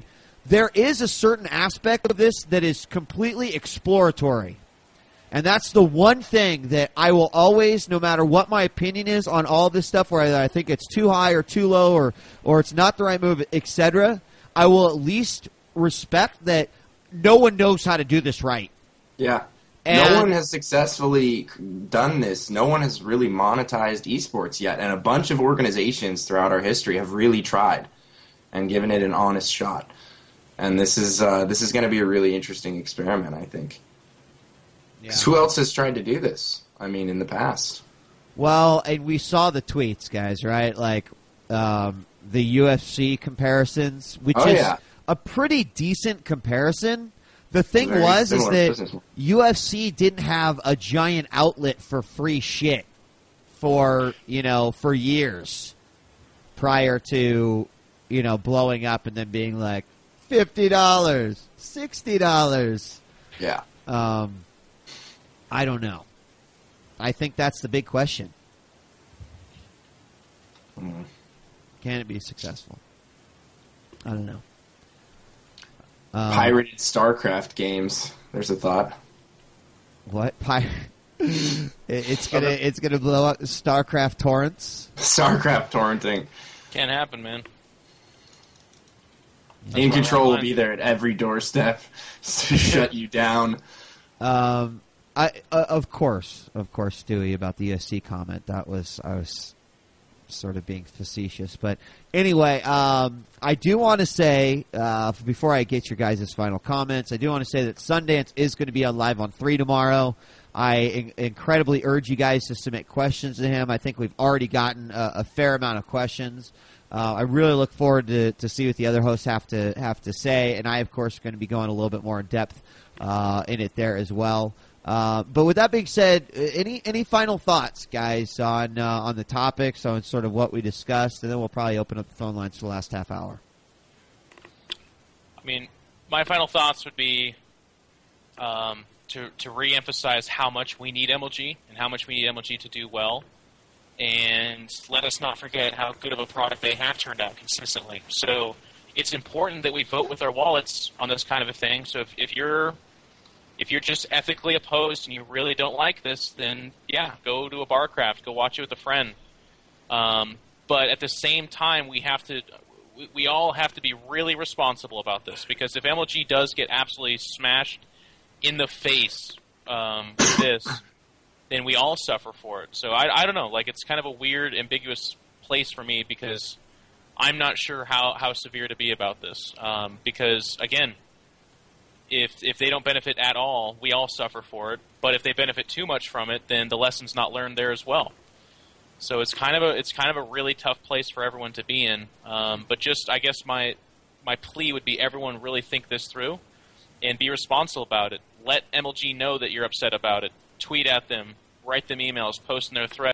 there is a certain aspect of this that is completely exploratory. And that's the one thing that I will always, no matter what my opinion is on all this stuff, whether I think it's too high or too low or it's not the right move, etc., I will at least respect that no one knows how to do this right. Yeah. And no one has successfully done this. No one has really monetized esports yet. And a bunch of organizations throughout our history have really tried and given it an honest shot. And this is going to be a really interesting experiment, I think. Because who else has tried to do this? I mean, in the past. Well, and we saw the tweets, guys, right? Like the UFC comparisons, which is a pretty decent comparison. The thing is that UFC didn't have a giant outlet for free shit for years prior to, blowing up and then being like $50, $60. Yeah. I don't know. I think that's the big question. Can it be successful? I don't know. Pirated StarCraft games. There's a thought. What? It's gonna blow up StarCraft torrents. StarCraft torrenting. Can't happen, man. Game Control will be there at every doorstep to shut you down. Of course, Stewie, about the USC comment. I was sort of being facetious, but anyway, I do want to say before I get your guys' final comments, I do want to say that Sundance is going to be on live on 3 tomorrow. I incredibly urge you guys to submit questions to him. I think we've already gotten a fair amount of questions. I really look forward to see what the other hosts have to say, and I, of course, are going to be going a little bit more in depth in it there as well. But with that being said, any final thoughts, guys, on the topics, on sort of what we discussed, and then we'll probably open up the phone lines for the last half hour. I mean, my final thoughts would be to re-emphasize how much we need MLG and how much we need MLG to do well, and let us not forget how good of a product they have turned out consistently. So it's important that we vote with our wallets on this kind of a thing. So if you're just ethically opposed and you really don't like this, then yeah, go to a Barcraft, go watch it with a friend. But at the same time, we all have to be really responsible about this, because if MLG does get absolutely smashed in the face with this, then we all suffer for it. So I don't know, like, it's kind of a weird, ambiguous place for me, because I'm not sure how severe to be about this. Because again, if they don't benefit at all, we all suffer for it. But if they benefit too much from it, then the lesson's not learned there as well. So it's kind of a really tough place for everyone to be in. But just, I guess my plea would be everyone really think this through and be responsible about it. Let MLG know that you're upset about it. Tweet at them, write them emails, post in their threads.